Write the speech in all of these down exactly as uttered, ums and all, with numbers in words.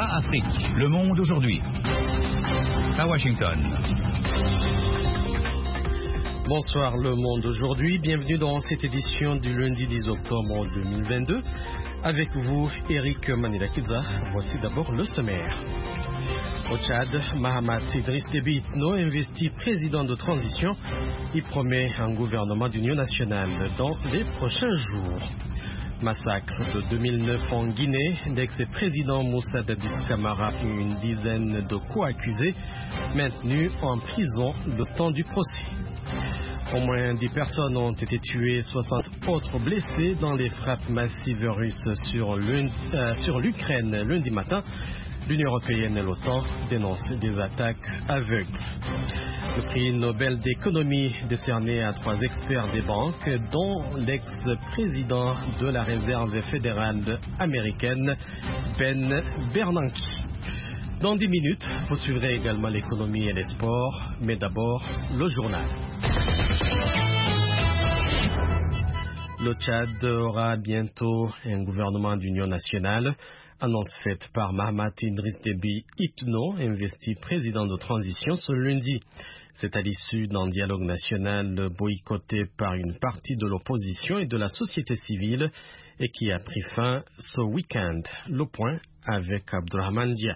Voix Afrique. Le monde aujourd'hui. À Washington. Bonsoir Le Monde aujourd'hui, bienvenue dans cette édition du lundi dix octobre deux mille vingt-deux. Avec vous, Eric Manilakidza. Voici d'abord le sommaire. Au Tchad, Mahamat Idriss Déby Itno, investi président de transition, il promet un gouvernement d'union nationale dans les prochains jours. Massacre de deux mille neuf en Guinée, l'ex-président Moussa Dadis Camara et une dizaine de co-accusés maintenus en prison le temps du procès. Au moins dix personnes ont été tuées, soixante autres blessées dans les frappes massives russes sur l'Ukraine lundi matin. L'Union européenne et l'OTAN dénoncent des attaques aveugles. Le prix Nobel d'économie décerné à trois experts des banques, dont l'ex-président de la Réserve fédérale américaine, Ben Bernanke. Dans dix minutes, vous suivrez également l'économie et les sports, mais d'abord le journal. Le Tchad aura bientôt un gouvernement d'union nationale. Annonce faite par Mahamat Idriss Déby Itno, investi président de transition ce lundi. C'est à l'issue d'un dialogue national boycotté par une partie de l'opposition et de la société civile et qui a pris fin ce week-end. Le point avec Abdurrahman Dia.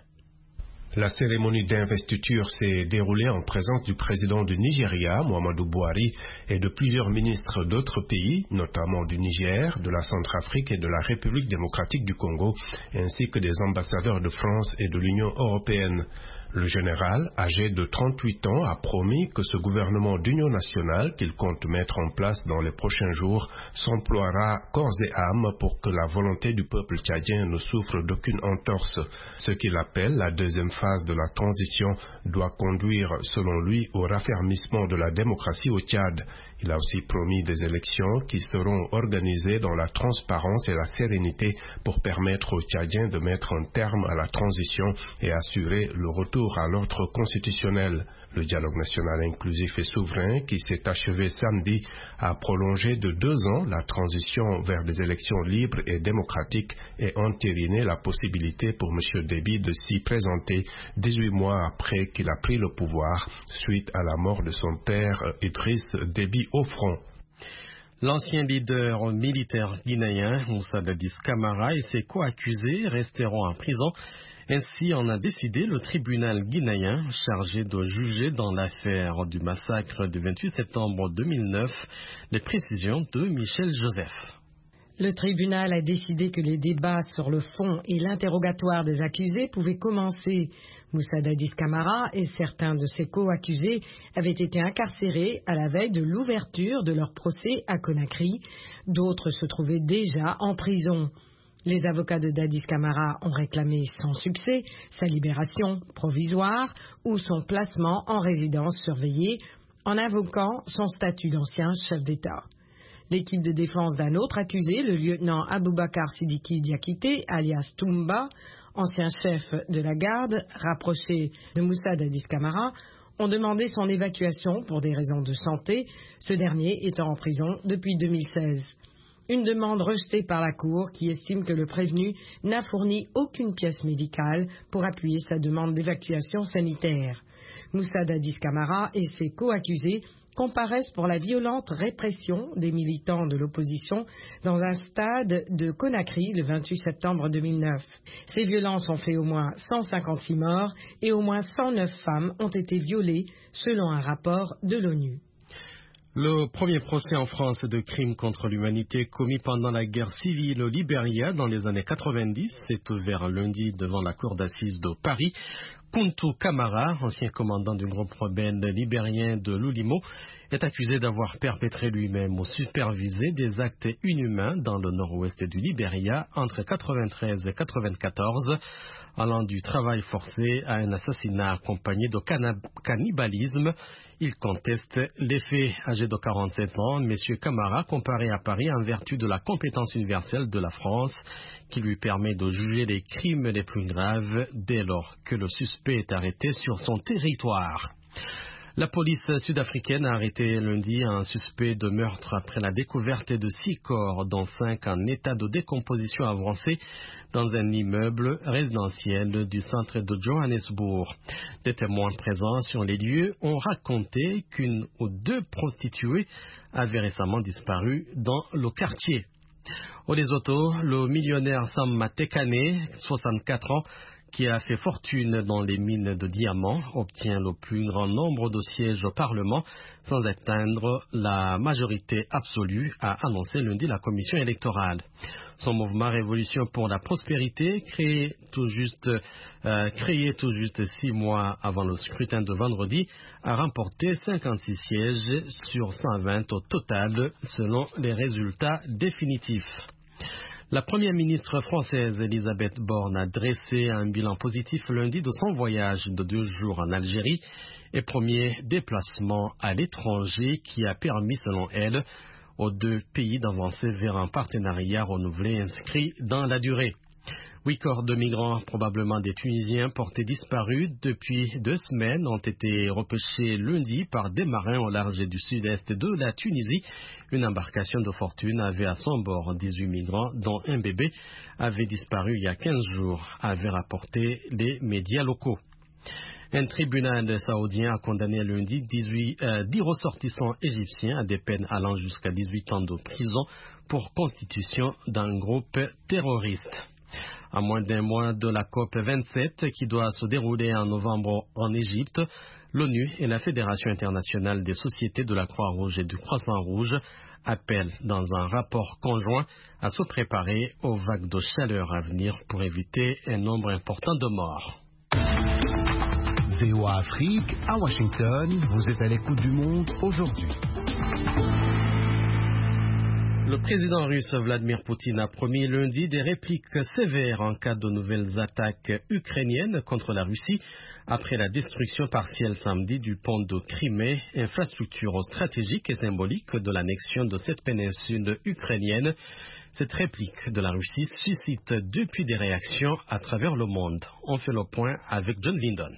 La cérémonie d'investiture s'est déroulée en présence du président du Nigeria, Muhammadu Buhari, et de plusieurs ministres d'autres pays, notamment du Niger, de la Centrafrique et de la République démocratique du Congo, ainsi que des ambassadeurs de France et de l'Union européenne. Le général, âgé de trente-huit ans, a promis que ce gouvernement d'union nationale qu'il compte mettre en place dans les prochains jours s'emploiera corps et âme pour que la volonté du peuple tchadien ne souffre d'aucune entorse. Ce qu'il appelle la deuxième phase de la transition doit conduire, selon lui, au raffermissement de la démocratie au Tchad. Il a aussi promis des élections qui seront organisées dans la transparence et la sérénité pour permettre aux Tchadiens de mettre un terme à la transition et assurer le retour à l'ordre constitutionnel. Le dialogue national inclusif et souverain, qui s'est achevé samedi, a prolongé de deux ans la transition vers des élections libres et démocratiques et entériné la possibilité pour M. Déby de s'y présenter dix-huit mois après qu'il a pris le pouvoir, suite à la mort de son père Idriss Déby au front. L'ancien leader militaire guinéen Moussa Dadis Camara et ses co-accusés resteront en prison. Ainsi en a décidé le tribunal guinéen chargé de juger dans l'affaire du massacre du vingt-huit septembre deux mille neuf. Les précisions de Michel Joseph. Le tribunal a décidé que les débats sur le fond et l'interrogatoire des accusés pouvaient commencer. Moussa Dadis Camara et certains de ses co-accusés avaient été incarcérés à la veille de l'ouverture de leur procès à Conakry. D'autres se trouvaient déjà en prison. Les avocats de Dadis Camara ont réclamé sans succès sa libération provisoire ou son placement en résidence surveillée en invoquant son statut d'ancien chef d'État. L'équipe de défense d'un autre accusé, le lieutenant Aboubakar Sidiki Diakité, alias Toumba, ancien chef de la garde, rapproché de Moussa Dadis Camara, ont demandé son évacuation pour des raisons de santé, ce dernier étant en prison depuis deux mille seize. Une demande rejetée par la Cour qui estime que le prévenu n'a fourni aucune pièce médicale pour appuyer sa demande d'évacuation sanitaire. Moussa Dadis Camara et ses co-accusés comparaissent pour la violente répression des militants de l'opposition dans un stade de Conakry le vingt-huit septembre deux mille neuf. Ces violences ont fait au moins cent cinquante-six morts et au moins cent neuf femmes ont été violées selon un rapport de l'ONU. Le premier procès en France de crimes contre l'humanité commis pendant la guerre civile au Libéria dans les années quatre-vingt-dix s'est ouvert lundi devant la cour d'assises de Paris. Kuntu Kamara, ancien commandant du groupe rebelle libérien de l'Oulimo, est accusé d'avoir perpétré lui-même ou supervisé des actes inhumains dans le nord-ouest du Libéria entre quatre-vingt-treize et quatre-vingt-quatorze, allant du travail forcé à un assassinat accompagné de cannibalisme. Il conteste les faits. Âgé de quarante-sept ans, M. Camara comparé à Paris en vertu de la compétence universelle de la France qui lui permet de juger les crimes les plus graves dès lors que le suspect est arrêté sur son territoire. La police sud-africaine a arrêté lundi un suspect de meurtre après la découverte de six corps, dont cinq en état de décomposition avancée, dans un immeuble résidentiel du centre de Johannesburg. Des témoins présents sur les lieux ont raconté qu'une ou deux prostituées avaient récemment disparu dans le quartier. Au Lesotho, le millionnaire Sam Matekane, soixante-quatre ans, qui a fait fortune dans les mines de diamants, obtient le plus grand nombre de sièges au Parlement sans atteindre la majorité absolue, a annoncé lundi la commission électorale. Son mouvement Révolution pour la prospérité, créé tout juste, euh, créé tout juste six mois avant le scrutin de vendredi, a remporté cinquante-six sièges sur cent vingt au total, selon les résultats définitifs. La première ministre française Elisabeth Borne a dressé un bilan positif lundi de son voyage de deux jours en Algérie et premier déplacement à l'étranger qui a permis, selon elle, aux deux pays d'avancer vers un partenariat renouvelé inscrit dans la durée. Huit corps de migrants, probablement des Tunisiens portés disparus depuis deux semaines, ont été repêchés lundi par des marins au large du sud-est de la Tunisie. Une embarcation de fortune avait à son bord dix-huit migrants, dont un bébé avait disparu il y a quinze jours, avaient rapporté les médias locaux. Un tribunal saoudien a condamné lundi dix-huit, euh, dix ressortissants égyptiens à des peines allant jusqu'à dix-huit ans de prison pour constitution d'un groupe terroriste. À moins d'un mois de la COP vingt-sept qui doit se dérouler en novembre en Égypte, l'ONU et la Fédération internationale des sociétés de la Croix-Rouge et du Croissant-Rouge appellent dans un rapport conjoint à se préparer aux vagues de chaleur à venir pour éviter un nombre important de morts. V O A Afrique, à Washington, vous êtes à l'écoute du monde aujourd'hui. Le président russe Vladimir Poutine a promis lundi des répliques sévères en cas de nouvelles attaques ukrainiennes contre la Russie après la destruction partielle samedi du pont de Crimée, infrastructure stratégique et symbolique de l'annexion de cette péninsule ukrainienne. Cette réplique de la Russie suscite depuis des réactions à travers le monde. On fait le point avec John Lindon.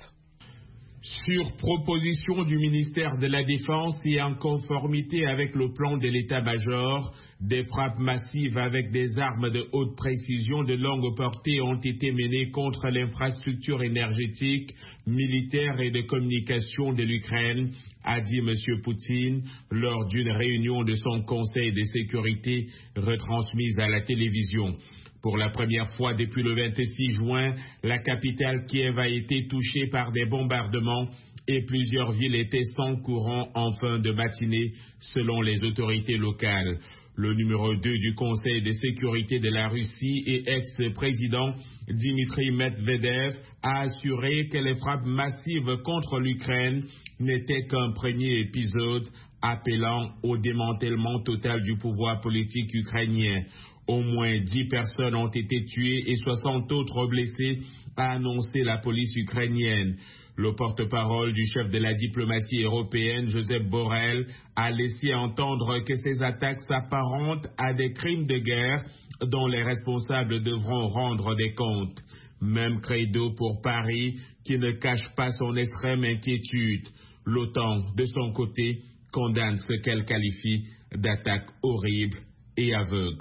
Sur proposition du ministère de la Défense et en conformité avec le plan de l'état-major, des frappes massives avec des armes de haute précision de longue portée ont été menées contre l'infrastructure énergétique, militaire et de communication de l'Ukraine, a dit M. Poutine lors d'une réunion de son Conseil de sécurité retransmise à la télévision. Pour la première fois depuis le vingt-six juin, la capitale Kiev a été touchée par des bombardements et plusieurs villes étaient sans courant en fin de matinée, selon les autorités locales. Le numéro deux du Conseil de sécurité de la Russie et ex-président Dmitry Medvedev a assuré que les frappes massives contre l'Ukraine n'étaient qu'un premier épisode, appelant au démantèlement total du pouvoir politique ukrainien. Au moins dix personnes ont été tuées et soixante autres blessées, a annoncé la police ukrainienne. Le porte-parole du chef de la diplomatie européenne, Joseph Borrell, a laissé entendre que ces attaques s'apparentent à des crimes de guerre dont les responsables devront rendre des comptes. Même credo pour Paris, qui ne cache pas son extrême inquiétude. L'OTAN, de son côté, condamne ce qu'elle qualifie d'attaque horrible et aveugle.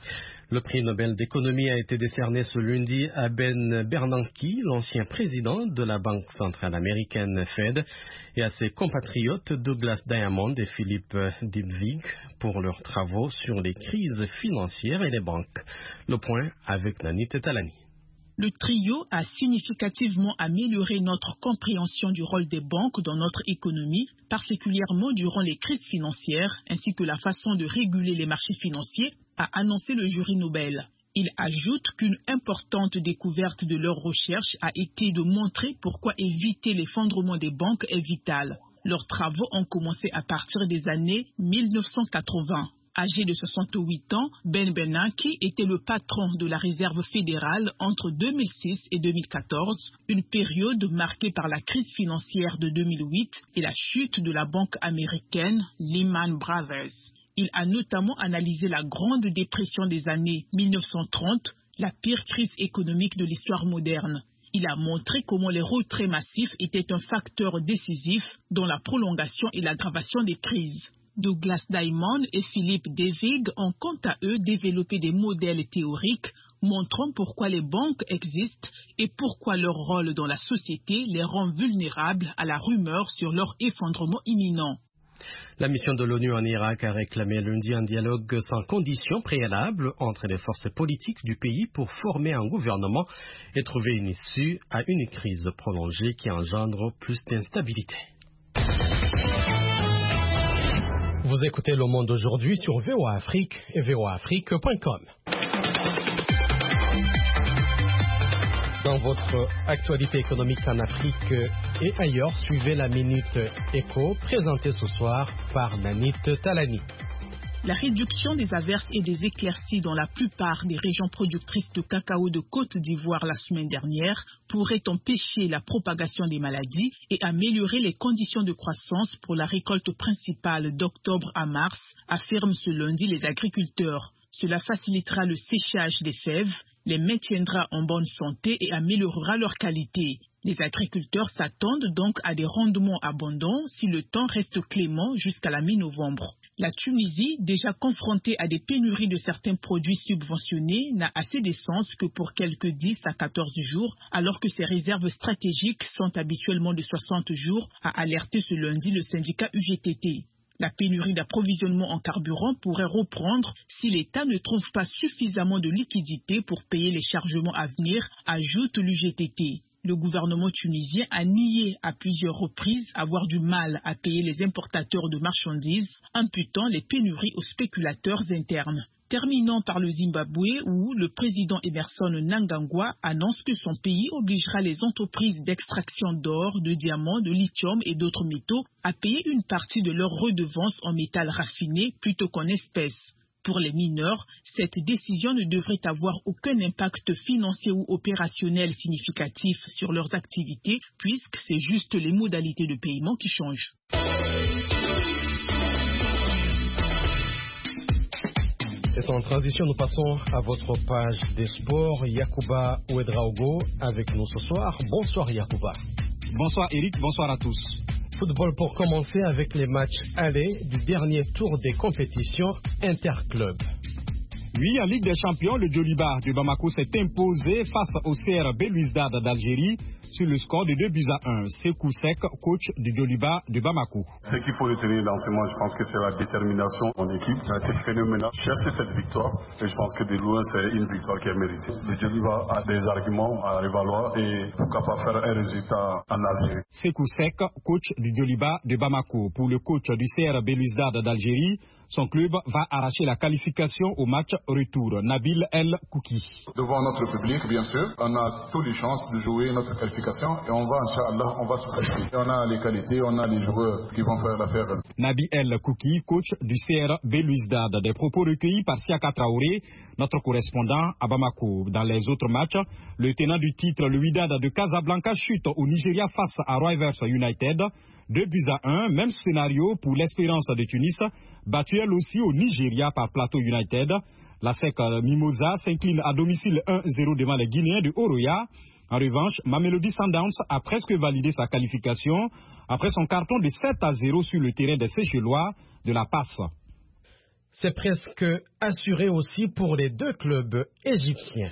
Le prix Nobel d'économie a été décerné ce lundi à Ben Bernanke, l'ancien président de la Banque centrale américaine Fed, et à ses compatriotes Douglas Diamond et Philippe Dybvig pour leurs travaux sur les crises financières et les banques. Le point avec Nanit Talani. Le trio a significativement amélioré notre compréhension du rôle des banques dans notre économie, particulièrement durant les crises financières, ainsi que la façon de réguler les marchés financiers, a annoncé le jury Nobel. Il ajoute qu'une importante découverte de leurs recherches a été de montrer pourquoi éviter l'effondrement des banques est vital. Leurs travaux ont commencé à partir des années mille neuf cent quatre-vingts. Âgé de soixante-huit ans, Ben Bernanke était le patron de la Réserve fédérale entre deux mille six et deux mille quatorze, une période marquée par la crise financière de deux mille huit et la chute de la banque américaine Lehman Brothers. Il a notamment analysé la Grande Dépression des années mille neuf cent trente, la pire crise économique de l'histoire moderne. Il a montré comment les retraits massifs étaient un facteur décisif dans la prolongation et l'aggravation des crises. Douglas Diamond et Philippe David ont quant à eux développé des modèles théoriques montrant pourquoi les banques existent et pourquoi leur rôle dans la société les rend vulnérables à la rumeur sur leur effondrement imminent. La mission de l'ONU en Irak a réclamé lundi un dialogue sans condition préalable entre les forces politiques du pays pour former un gouvernement et trouver une issue à une crise prolongée qui engendre plus d'instabilité. Vous écoutez Le Monde aujourd'hui sur V O A Afrique et V O A Afrique point com. Dans votre actualité économique en Afrique et ailleurs, suivez la Minute Éco, présentée ce soir par Nanit Talani. La réduction des averses et des éclaircies dans la plupart des régions productrices de cacao de Côte d'Ivoire la semaine dernière pourrait empêcher la propagation des maladies et améliorer les conditions de croissance pour la récolte principale d'octobre à mars, affirment ce lundi les agriculteurs. Cela facilitera le séchage des fèves, les maintiendra en bonne santé et améliorera leur qualité. Les agriculteurs s'attendent donc à des rendements abondants si le temps reste clément jusqu'à la mi-novembre. La Tunisie, déjà confrontée à des pénuries de certains produits subventionnés, n'a assez d'essence que pour quelques dix à quatorze jours, alors que ses réserves stratégiques sont habituellement de soixante jours, a alerté ce lundi le syndicat U G T T. La pénurie d'approvisionnement en carburant pourrait reprendre si l'État ne trouve pas suffisamment de liquidités pour payer les chargements à venir, ajoute l'U G T T. Le gouvernement tunisien a nié à plusieurs reprises avoir du mal à payer les importateurs de marchandises, imputant les pénuries aux spéculateurs internes. Terminons par le Zimbabwe où le président Emerson Mnangagwa annonce que son pays obligera les entreprises d'extraction d'or, de diamants, de lithium et d'autres métaux à payer une partie de leurs redevances en métal raffiné plutôt qu'en espèces. Pour les mineurs, cette décision ne devrait avoir aucun impact financier ou opérationnel significatif sur leurs activités puisque c'est juste les modalités de paiement qui changent. C'est en transition, nous passons à votre page des sports. Yacouba Ouedraogo avec nous ce soir. Bonsoir Yacouba. Bonsoir Eric, bonsoir à tous. Football pour commencer avec les matchs allés du dernier tour des compétitions interclubs. Oui, en Ligue des Champions, le Djoliba de Bamako s'est imposé face au C R Belouizdad d'Algérie sur le score de deux buts à un. Sekou Sek, coach du Djoliba de Bamako. Ce qu'il faut retenir dans ce match, je pense que c'est la détermination de mon équipe. Ça a été phénoménal. Chercher cette victoire, et je pense que de loin, c'est une victoire qui est méritée. Le Djoliba a des arguments à révaloir et pourquoi pas faire un résultat en Algérie. Sekou Sek, coach du Djoliba de Bamako. Pour le coach du C R Belouizdad d'Algérie, son club va arracher la qualification au match retour. Nabil El Kouki. Devant notre public, bien sûr, on a toutes les chances de jouer notre qualification et on va, Inch'Allah, on va se qualifier. On a les qualités, on a les joueurs qui vont faire l'affaire. Nabil El Kouki, coach du C R Belouizdad. Des propos recueillis par Siaka Traoré, notre correspondant à Bamako. Dans les autres matchs, le tenant du titre, le Wydad de Casablanca, chute au Nigeria face à Rivers United. Deux buts à un, même scénario pour l'Espérance de Tunis, battue elle aussi au Nigeria par Plateau United. La S E C Mimosa s'incline à domicile un zéro devant les Guinéens de Oroya. En revanche, Mamelodi Sundowns a presque validé sa qualification après son carton de sept à zéro sur le terrain des Seychellois de la Passe. C'est presque assuré aussi pour les deux clubs égyptiens.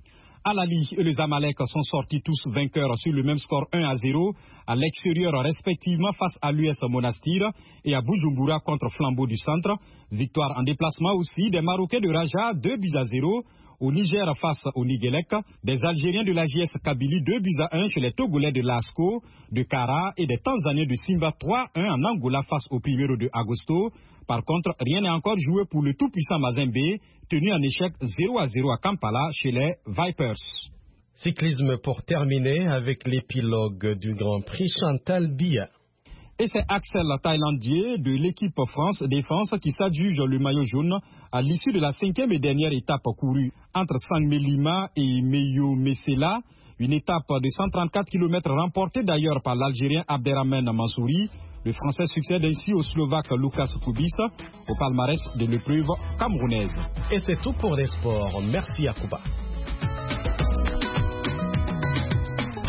Al-Ali et les Amalek sont sortis tous vainqueurs sur le même score un à zéro à l'extérieur respectivement face à l'U S Monastir et à Bujumbura contre Flambeau du Centre. Victoire en déplacement aussi des Marocains de Raja, deux buts à zéro. Au Niger face au Niguelec, des Algériens de la J S Kabylie, deux buts à un chez les Togolais de Lasco, de Kara et des Tanzaniens de Simba, trois à un en Angola face au Primero de Agosto. Par contre, rien n'est encore joué pour le tout-puissant Mazembe, tenu en échec zéro à zéro à Kampala chez les Vipers. Cyclisme pour terminer avec l'épilogue du Grand Prix Chantal Biya. Et c'est Axel Thaïlandier de l'équipe France Défense qui s'adjuge le maillot jaune à l'issue de la cinquième et dernière étape courue entre Sangmelima et Meyo Messela. Une étape de cent trente-quatre kilomètres remportée d'ailleurs par l'Algérien Abderrahmane Mansouri. Le Français succède ainsi au Slovaque Lucas Kubis au palmarès de l'épreuve camerounaise. Et c'est tout pour les sports. Merci Yacouba.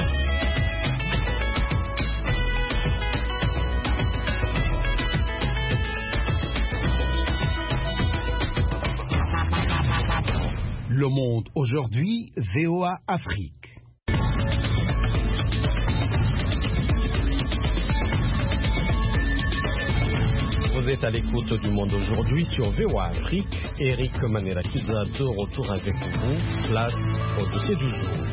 monde aujourd'hui, V O A Afrique. Vous êtes à l'écoute du monde aujourd'hui sur V O A Afrique. Eric Manirakiza de retour avec vous. Place au dossier du jour.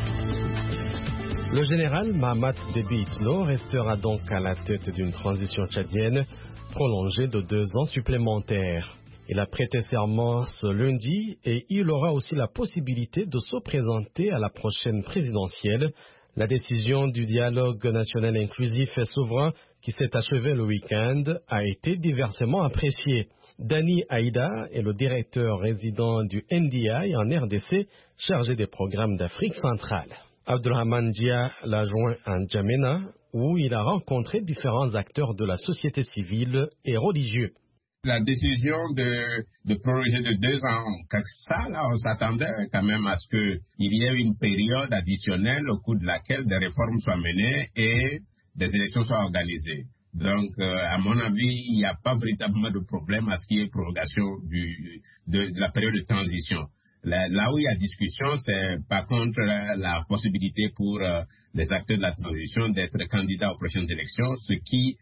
Le général Mahamat Déby Itno restera donc à la tête d'une transition tchadienne prolongée de deux ans supplémentaires. Il a prêté serment ce lundi et il aura aussi la possibilité de se présenter à la prochaine présidentielle. La décision du dialogue national inclusif et souverain qui s'est achevée le week-end a été diversement appréciée. Dani Aïda est le directeur résident du N D I en R D C, chargé des programmes d'Afrique centrale. Abdurrahman Dia l'a joint à N'Djamena, où il a rencontré différents acteurs de la société civile et religieux. La décision de, de prolonger de deux ans, comme ça, là, on s'attendait quand même à ce qu'il y ait une période additionnelle au cours de laquelle des réformes soient menées et des élections soient organisées. Donc, euh, à mon avis, il n'y a pas véritablement de problème à ce qu'il y ait prolongation du, de, de la période de transition. Là, là où il y a discussion, c'est par contre la, la possibilité pour euh, les acteurs de la transition d'être candidats aux prochaines élections, ce qui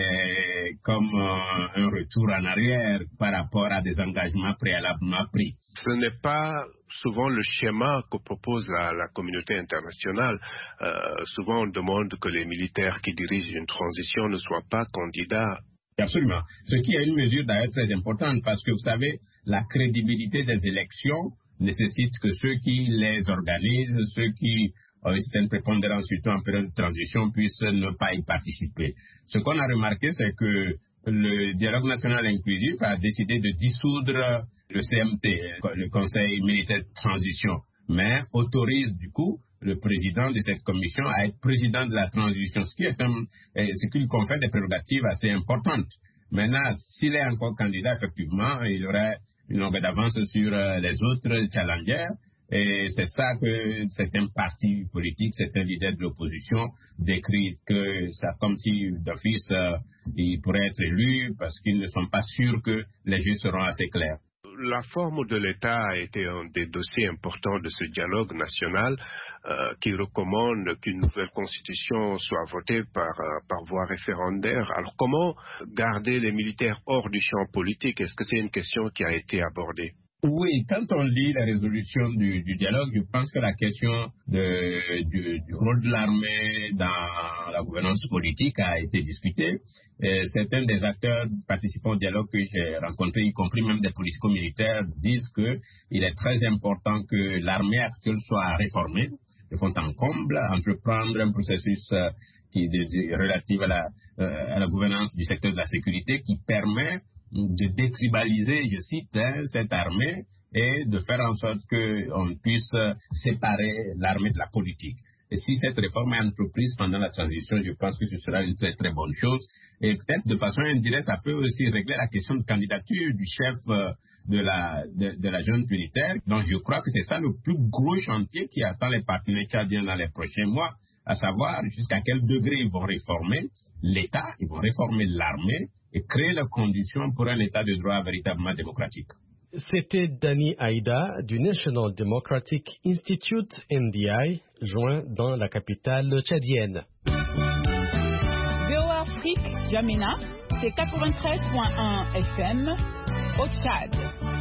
est comme euh, un retour en arrière par rapport à des engagements préalablement pris. Ce n'est pas souvent le schéma que propose la, la communauté internationale. Euh, souvent, on demande que les militaires qui dirigent une transition ne soient pas candidats. Absolument. Ce qui est une mesure d'ailleurs très importante parce que vous savez, la crédibilité des élections nécessite que ceux qui les organisent, ceux qui ont une certaine prépondérance surtout en période de transition puissent ne pas y participer. Ce qu'on a remarqué, c'est que le dialogue national inclusif a décidé de dissoudre le C M T, le Conseil militaire de transition, mais autorise du coup le président de cette commission à être président de la transition, ce qui est un, ce qui lui confère des prérogatives assez importantes. Maintenant, s'il est encore candidat, effectivement, il aurait une longueur d'avance sur les autres challengers. Et c'est ça que certains partis politiques, certains leaders de l'opposition décrivent que ça comme si d'office euh, ils pourraient être élus parce qu'ils ne sont pas sûrs que les jeux seront assez clairs. La forme de l'État a été un des dossiers importants de ce dialogue national euh, qui recommande qu'une nouvelle constitution soit votée par, euh, par voie référendaire. Alors comment garder les militaires hors du champ politique? Est-ce que c'est une question qui a été abordée? Oui, quand on lit la résolution du, du dialogue, je pense que la question de, du, du rôle de l'armée dans la gouvernance politique a été discutée. Et certains des acteurs participants au dialogue que j'ai rencontrés, y compris même des politico-militaires, disent qu'il est très important que l'armée actuelle soit réformée de fond en comble, entreprendre un processus euh, qui est relatif à la, euh, à la gouvernance du secteur de la sécurité qui permet de détribaliser, je cite, hein, cette armée et de faire en sorte qu'on puisse séparer l'armée de la politique. Et si cette réforme est entreprise pendant la transition, je pense que ce sera une très très bonne chose. Et peut-être de façon indirecte, ça peut aussi régler la question de candidature du chef de la, de, de la junte militaire. Donc je crois que c'est ça le plus gros chantier qui attend les partenaires tchadiens dans les prochains mois, à savoir jusqu'à quel degré ils vont réformer l'État, ils vont réformer l'armée, et créer les conditions pour un état de droit véritablement démocratique. C'était Dani Aïda du National Democratic Institute N D I, joint dans la capitale tchadienne. V O A Afrique, N'Djamena, c'est quatre-vingt-treize point un F M au Tchad.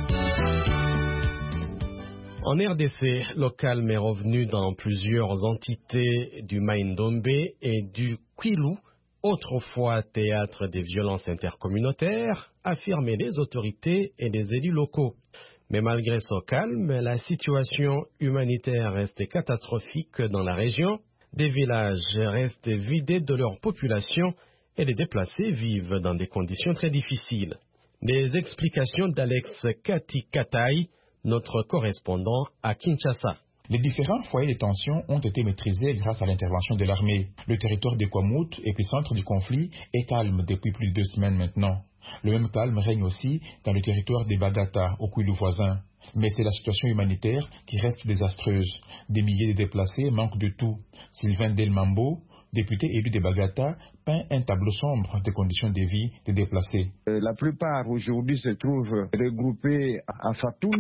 En R D C, le calme est revenu dans plusieurs entités du Maïndombe et du Kwilu, autrefois théâtre des violences intercommunautaires, affirmaient les autorités et les élus locaux. Mais malgré ce calme, la situation humanitaire reste catastrophique dans la région. Des villages restent vidés de leur population et les déplacés vivent dans des conditions très difficiles. Des explications d'Alex Kati Katai, notre correspondant à Kinshasa. Les différents foyers de tension ont été maîtrisés grâce à l'intervention de l'armée. Le territoire de Kwamout, épicentre du conflit, est calme depuis plus de deux semaines maintenant. Le même calme règne aussi dans le territoire de Bagata, au Kwilu voisin. Mais c'est la situation humanitaire qui reste désastreuse. Des milliers de déplacés manquent de tout. Sylvain Delmambo, député élu de Bagata, peint un tableau sombre des conditions de vie des déplacés. La plupart aujourd'hui se trouvent regroupés à Fatundu,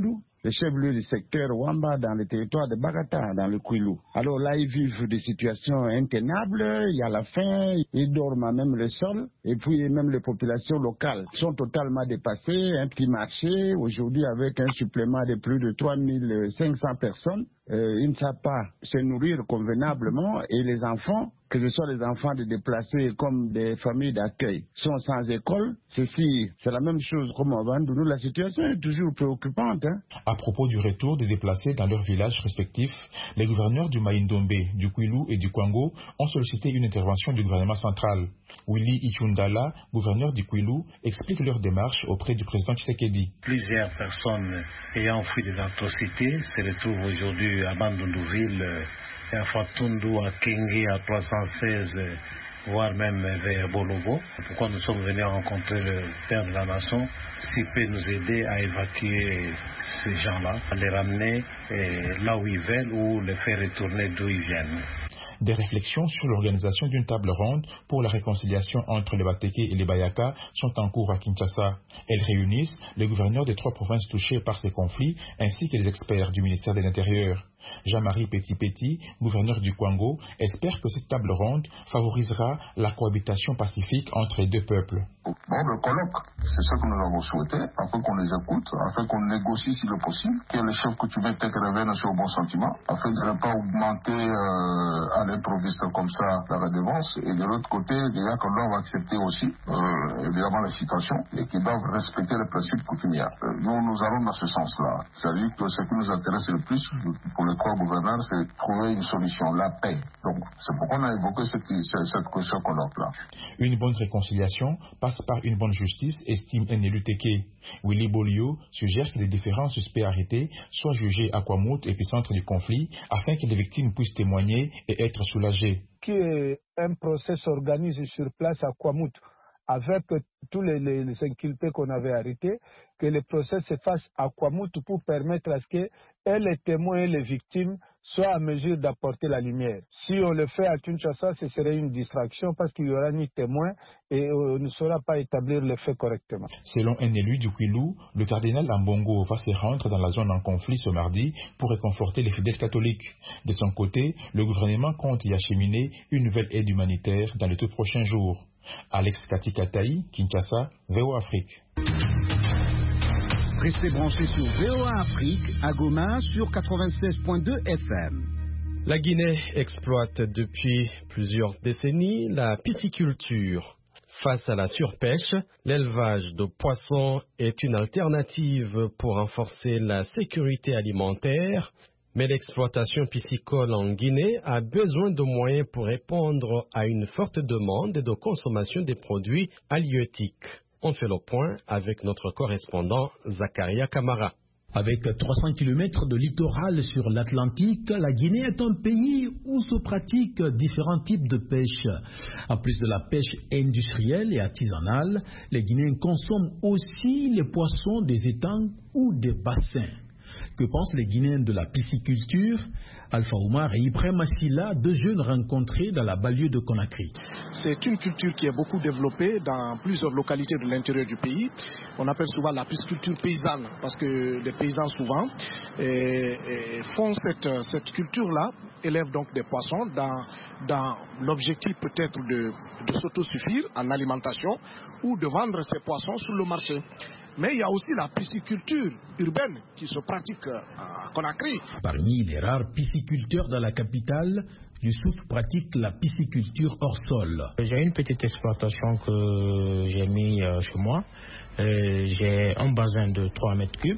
le chef-lieu du secteur Wamba dans le territoire de Bagata, dans le Kouilou. Alors là, ils vivent des situations intenables, il y a la faim, ils dorment à même le sol, et puis même les populations locales sont totalement dépassées. Un petit marché, aujourd'hui avec un supplément de plus de trois mille cinq cents personnes, euh, ils ne savent pas se nourrir convenablement, et les enfants, que ce soit les enfants de déplacés comme des familles d'accueil, sont sans école. Ceci, c'est la même chose comme avant. Nous, la situation est toujours préoccupante. Hein. À propos du retour des déplacés dans leurs villages respectifs, les gouverneurs du Maïndombe, du Kwilu et du Kwango ont sollicité une intervention du gouvernement central. Willy Ichundala, gouverneur du Kwilu, explique leur démarche auprès du président Tshisekedi. Plusieurs personnes ayant fui des atrocités se retrouvent aujourd'hui à Bandundouville, à Fatundu, à Kenge, à trois cent seize, voire même vers Bolobo. Pourquoi nous sommes venus rencontrer le père de la nation, s'il peut nous aider à évacuer ces gens-là, à les ramener là où ils veulent ou les faire retourner d'où ils viennent. Des réflexions sur l'organisation d'une table ronde pour la réconciliation entre les Bateke et les Bayaka sont en cours à Kinshasa. Elles réunissent les gouverneurs des trois provinces touchées par ces conflits ainsi que les experts du ministère de l'Intérieur. Jean-Marie Petit-Petit, gouverneur du Kwango, espère que cette table ronde favorisera la cohabitation pacifique entre les deux peuples. Bon, le colloque, c'est ce que nous avons souhaité, afin qu'on les écoute, afin qu'on négocie si le possible, que les chefs coutumiers peut-être reviennent sur le bon sentiment, afin de ne pas augmenter euh, à l'improviste comme ça la redevance. Et de l'autre côté, les gars qu'on doit accepter aussi, euh, évidemment, la situation, et qui doivent respecter les principes coutumiers. Euh, nous, nous allons dans ce sens-là. C'est-à-dire que ce qui nous intéresse le plus, pour les trois gouverneurs, c'est de trouver une solution, la paix. Donc, c'est pourquoi on a évoqué cette, cette question colloque-là. Une bonne réconciliation passe par une bonne justice, estime un élu Teke. Willy Bolio suggère que les différents suspects arrêtés soient jugés à Kwamout, épicentre du conflit, afin que les victimes puissent témoigner et être soulagées. Qu'un procès s'organise sur place à Kwamout avec tous les, les, les inculpés qu'on avait arrêtés, que le procès se fasse à Kwamout pour permettre à ce que et les témoins et les victimes soient à mesure d'apporter la lumière. Si on le fait à Kinshasa, ce serait une distraction parce qu'il n'y aura ni témoin et on ne saura pas établir les faits correctement. Selon un élu du Kwilu, le cardinal Ambongo va se rendre dans la zone en conflit ce mardi pour réconforter les fidèles catholiques. De son côté, le gouvernement compte y acheminer une nouvelle aide humanitaire dans les tout prochains jours. Alex Katikataï, Kinshasa, V O A Afrique. Restez branchés sur V O A Afrique à Goma sur quatre-vingt-seize point deux F M. La Guinée exploite depuis plusieurs décennies la pisciculture. Face à la surpêche, l'élevage de poissons est une alternative pour renforcer la sécurité alimentaire. Mais l'exploitation piscicole en Guinée a besoin de moyens pour répondre à une forte demande de consommation des produits halieutiques. On fait le point avec notre correspondant Zakaria Kamara. Avec trois cents kilomètres de littoral sur l'Atlantique, la Guinée est un pays où se pratiquent différents types de pêche. En plus de la pêche industrielle et artisanale, les Guinéens consomment aussi les poissons des étangs ou des bassins. Que pensent les Guinéens de la pisciculture? Alpha Oumar et Ibrahim Assila, deux jeunes rencontrés dans la banlieue de Conakry. C'est une culture qui est beaucoup développée dans plusieurs localités de l'intérieur du pays. On appelle souvent la pisciculture paysanne parce que les paysans souvent et, et font cette, cette culture-là, élèvent donc des poissons dans, dans l'objectif peut-être de, de s'autosuffire en alimentation ou de vendre ces poissons sur le marché. Mais il y a aussi la pisciculture urbaine qui se pratique à Conakry. Parmi les rares pisciculteurs dans la capitale, Youssouf pratique la pisciculture hors sol. J'ai une petite exploitation que j'ai mis chez moi. Euh, j'ai un bassin de trois mètres cubes,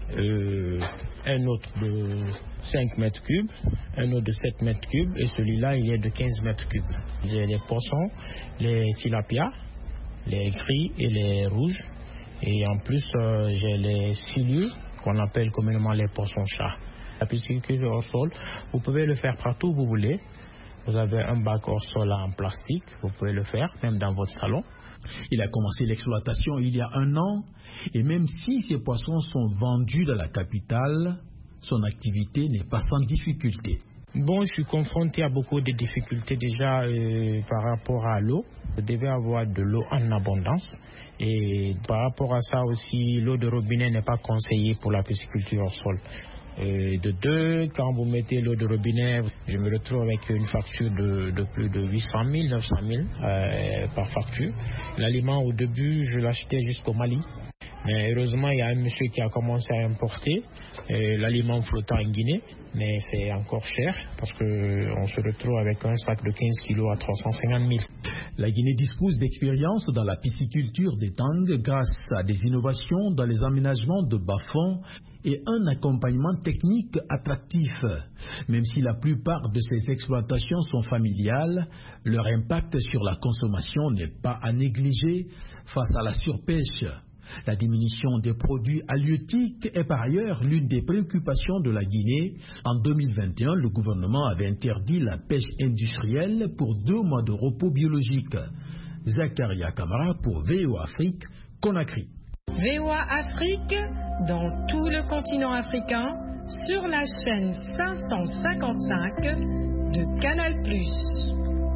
euh, un autre de cinq mètres cubes, un autre de sept mètres cubes et celui-là il est de quinze mètres cubes. J'ai les poissons, les tilapias, les gris et les rouges. Et en plus, euh, j'ai les silures qu'on appelle communément les poissons-chats. La pisciculture hors sol, vous pouvez le faire partout où vous voulez. Vous avez un bac hors sol en plastique, vous pouvez le faire, même dans votre salon. Il a commencé l'exploitation il y a un an, et même si ces poissons sont vendus dans la capitale, son activité n'est pas sans difficulté. Bon, je suis confronté à beaucoup de difficultés déjà euh, par rapport à l'eau. Vous devez avoir de l'eau en abondance et par rapport à ça aussi, l'eau de robinet n'est pas conseillée pour la pisciculture au sol. Et de deux, quand vous mettez l'eau de robinet, je me retrouve avec une facture de, de plus de huit cent mille, neuf cent mille euh, par facture. L'aliment, au début, je l'achetais jusqu'au Mali. Mais heureusement, il y a un monsieur qui a commencé à importer euh, l'aliment flottant en Guinée. Mais c'est encore cher parce qu'on se retrouve avec un sac de quinze kilos à trois cent cinquante mille. La Guinée dispose d'expérience dans la pisciculture des tangues grâce à des innovations dans les aménagements de bas-fonds et un accompagnement technique attractif. Même si la plupart de ces exploitations sont familiales, leur impact sur la consommation n'est pas à négliger face à la surpêche. La diminution des produits halieutiques est par ailleurs l'une des préoccupations de la Guinée. En deux mille vingt et un, le gouvernement avait interdit la pêche industrielle pour deux mois de repos biologique. Zakaria Kamara pour V O A Afrique, Conakry. V O A Afrique, dans tout le continent africain, sur la chaîne cinq cent cinquante-cinq de Canal plus.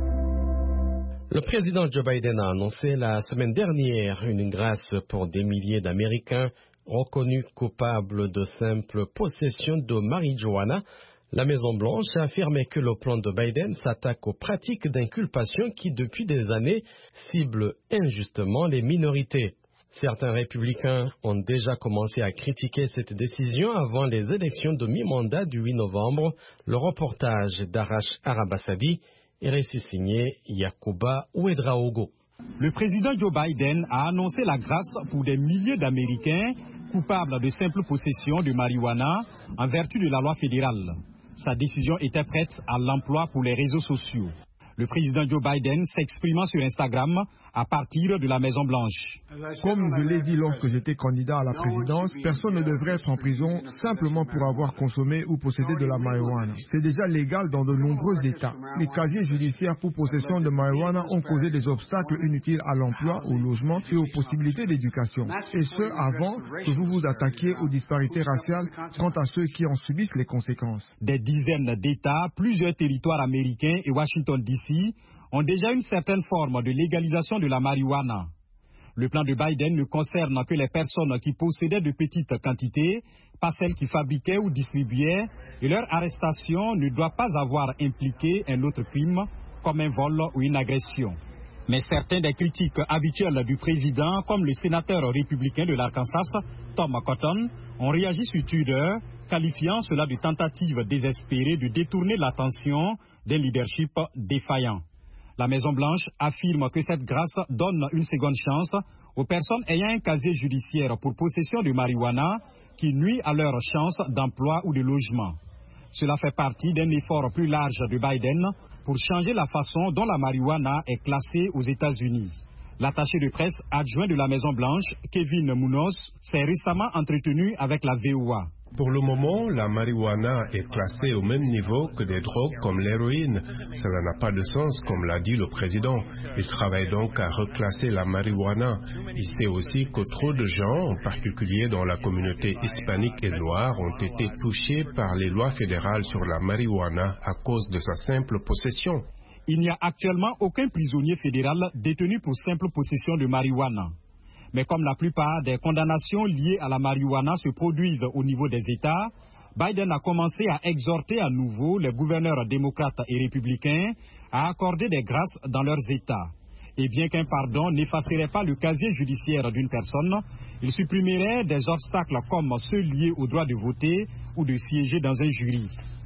Le président Joe Biden a annoncé la semaine dernière une grâce pour des milliers d'Américains reconnus coupables de simple possession de marijuana. La Maison-Blanche a affirmé que le plan de Biden s'attaque aux pratiques d'inculpation qui, depuis des années, ciblent injustement les minorités. Certains républicains ont déjà commencé à critiquer cette décision avant les élections de mi-mandat du huit novembre. Le reportage d'Arash Arabasadi est récit signé Yacouba Ouedraogo. Le président Joe Biden a annoncé la grâce pour des milliers d'Américains coupables de simple possession de marijuana en vertu de la loi fédérale. Sa décision était prête à l'emploi pour les réseaux sociaux. Le président Joe Biden s'exprimant sur Instagram à partir de la Maison-Blanche. Comme je l'ai dit lorsque j'étais candidat à la présidence, personne ne devrait être en prison simplement pour avoir consommé ou possédé de la marijuana. C'est déjà légal dans de nombreux États. Les casiers judiciaires pour possession de marijuana ont causé des obstacles inutiles à l'emploi, au logement et aux possibilités d'éducation. Et ce, avant que vous vous attaquiez aux disparités raciales quant à ceux qui en subissent les conséquences. Des dizaines d'États, plusieurs territoires américains et Washington D C ont déjà une certaine forme de légalisation de la marijuana. Le plan de Biden ne concerne que les personnes qui possédaient de petites quantités, pas celles qui fabriquaient ou distribuaient, et leur arrestation ne doit pas avoir impliqué un autre crime, comme un vol ou une agression. Mais certains des critiques habituelles du président, comme le sénateur républicain de l'Arkansas, Tom Cotton, ont réagi sur Twitter, qualifiant cela de tentative désespérée de détourner l'attention d'un leadership défaillant. La Maison-Blanche affirme que cette grâce donne une seconde chance aux personnes ayant un casier judiciaire pour possession de marijuana qui nuit à leur chance d'emploi ou de logement. Cela fait partie d'un effort plus large de Biden pour changer la façon dont la marijuana est classée aux États-Unis. L'attaché de presse adjoint de la Maison-Blanche, Kevin Munoz, s'est récemment entretenu avec la V O A. Pour le moment, la marijuana est classée au même niveau que des drogues comme l'héroïne. Cela n'a pas de sens, comme l'a dit le président. Il travaille donc à reclasser la marijuana. Il sait aussi que trop de gens, en particulier dans la communauté hispanique et noire, ont été touchés par les lois fédérales sur la marijuana à cause de sa simple possession. Il n'y a actuellement aucun prisonnier fédéral détenu pour simple possession de marijuana. Mais comme la plupart des condamnations liées à la marijuana se produisent au niveau des États, Biden a commencé à exhorter à nouveau les gouverneurs démocrates et républicains à accorder des grâces dans leurs États. Et bien qu'un pardon n'effacerait pas le casier judiciaire d'une personne, il supprimerait des obstacles comme ceux liés au droit de voter ou de siéger dans un jury.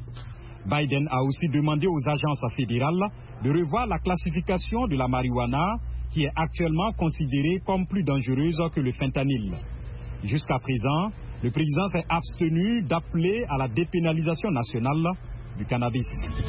Biden a aussi demandé aux agences fédérales de revoir la classification de la marijuana qui est actuellement considérée comme plus dangereuse que le fentanyl. Jusqu'à présent, le président s'est abstenu d'appeler à la dépénalisation nationale du cannabis.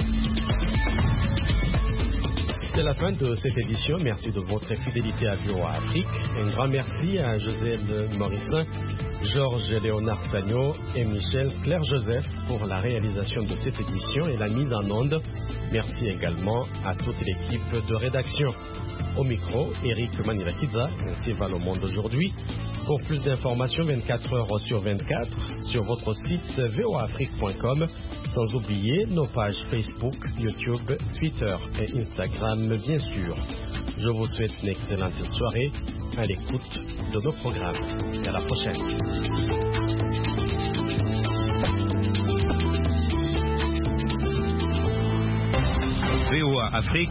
C'est la fin de cette édition. Merci de votre fidélité à V O A Afrique. Un grand merci à José Morissin, Georges Léonard Sagno et Michel Claire-Joseph pour la réalisation de cette édition et la mise en onde. Merci également à toute l'équipe de rédaction. Au micro, Eric Manirakiza, ainsi va le monde aujourd'hui. Pour plus d'informations, vingt-quatre heures sur vingt-quatre, sur votre site v o a afrique point com, sans oublier nos pages Facebook, YouTube, Twitter et Instagram, bien sûr. Je vous souhaite une excellente soirée à l'écoute de nos programmes. Et à la prochaine. V O A Afrique